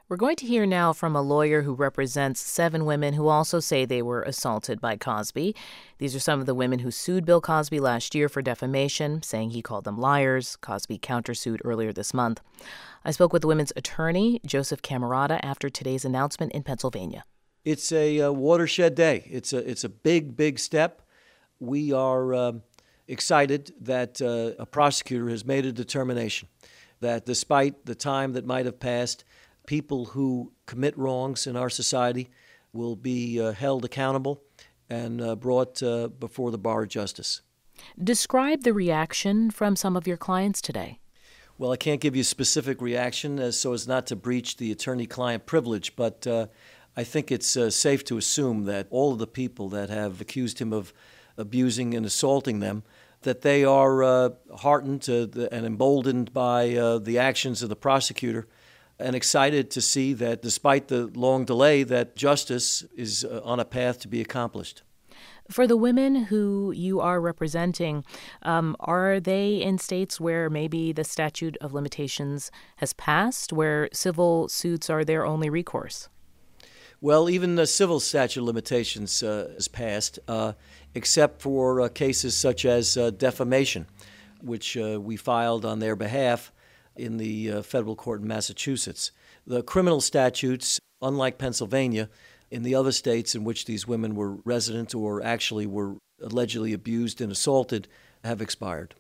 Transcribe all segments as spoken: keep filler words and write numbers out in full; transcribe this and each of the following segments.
We're going to hear now from a lawyer who represents seven women who also say they were assaulted by Cosby. These are some of the women who sued Bill Cosby last year for defamation, saying he called them liars. Cosby countersued earlier this month. I spoke with the women's attorney, Joseph Camarota, after today's announcement in Pennsylvania. It's a uh, watershed day. It's a it's a big, big step. We are uh, excited that uh, a prosecutor has made a determination that despite the time that might have passed, people who commit wrongs in our society will be uh, held accountable and uh, brought uh, before the bar of justice. Describe the reaction from some of your clients today. Well, I can't give you a specific reaction as, so as not to breach the attorney-client privilege, but uh, I think it's uh, safe to assume that all of the people that have accused him of abusing and assaulting them, that they are uh, heartened to the, and emboldened by uh, the actions of the prosecutor, and excited to see that despite the long delay, that justice is uh, on a path to be accomplished. For the women who you are representing, um, are they in states where maybe the statute of limitations has passed, where civil suits are their only recourse? Well, even the civil statute of limitations uh, has passed, uh, except for uh, cases such as uh, defamation, which uh, we filed on their behalf in the uh, federal court in Massachusetts. The criminal statutes, unlike Pennsylvania, in the other states in which these women were resident or actually were allegedly abused and assaulted, have expired.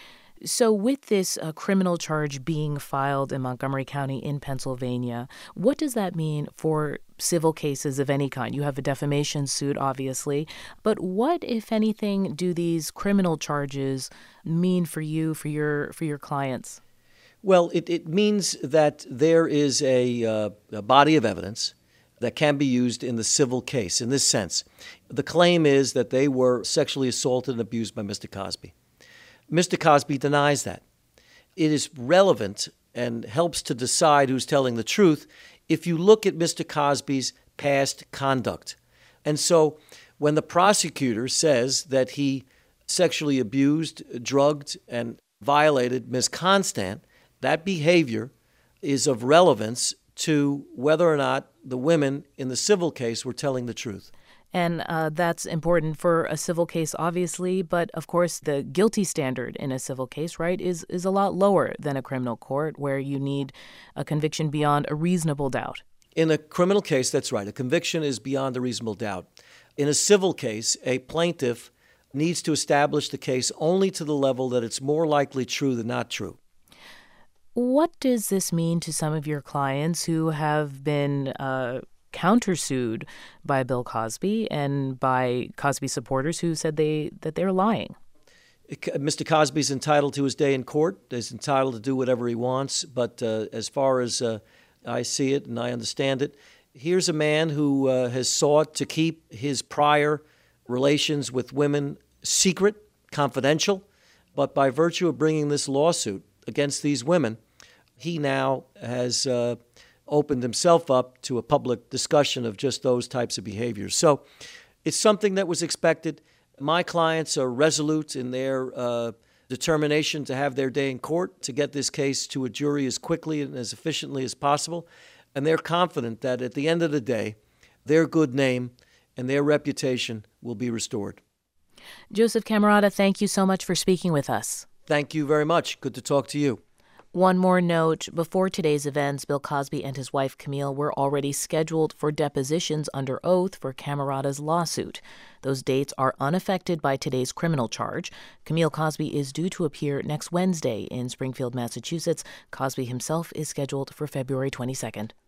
So with this uh, criminal charge being filed in Montgomery County in Pennsylvania, what does that mean for civil cases of any kind? You have a defamation suit, obviously, but what, if anything, do these criminal charges mean for you, for your for your clients? Well, it, it means that there is a, uh, a body of evidence that can be used in the civil case in this sense. The claim is that they were sexually assaulted and abused by Mister Cosby. Mister Cosby denies that. It is relevant and helps to decide who's telling the truth if you look at Mister Cosby's past conduct. And so when the prosecutor says that he sexually abused, drugged, and violated Miz Constant, that behavior is of relevance to whether or not the women in the civil case were telling the truth. And uh, that's important for a civil case, obviously. But, of course, the guilty standard in a civil case, right, is, is a lot lower than a criminal court where you need a conviction beyond a reasonable doubt. In a criminal case, that's right. A conviction is beyond a reasonable doubt. In a civil case, a plaintiff needs to establish the case only to the level that it's more likely true than not true. What does this mean to some of your clients who have been uh, countersued by Bill Cosby and by Cosby supporters who said they that they're lying? Mister Cosby's entitled to his day in court. He's entitled to do whatever he wants. But uh, as far as uh, I see it and I understand it, here's a man who uh, has sought to keep his prior relations with women secret, confidential. But by virtue of bringing this lawsuit against these women, he now has uh, opened himself up to a public discussion of just those types of behaviors. So it's something that was expected. My clients are resolute in their uh, determination to have their day in court, to get this case to a jury as quickly and as efficiently as possible. And they're confident that at the end of the day, their good name and their reputation will be restored. Joseph Camarota, thank you so much for speaking with us. Thank you very much. Good to talk to you. One more note. Before today's events, Bill Cosby and his wife Camille were already scheduled for depositions under oath for Camarota's lawsuit. Those dates are unaffected by today's criminal charge. Camille Cosby is due to appear next Wednesday in Springfield, Massachusetts. Cosby himself is scheduled for February twenty-second.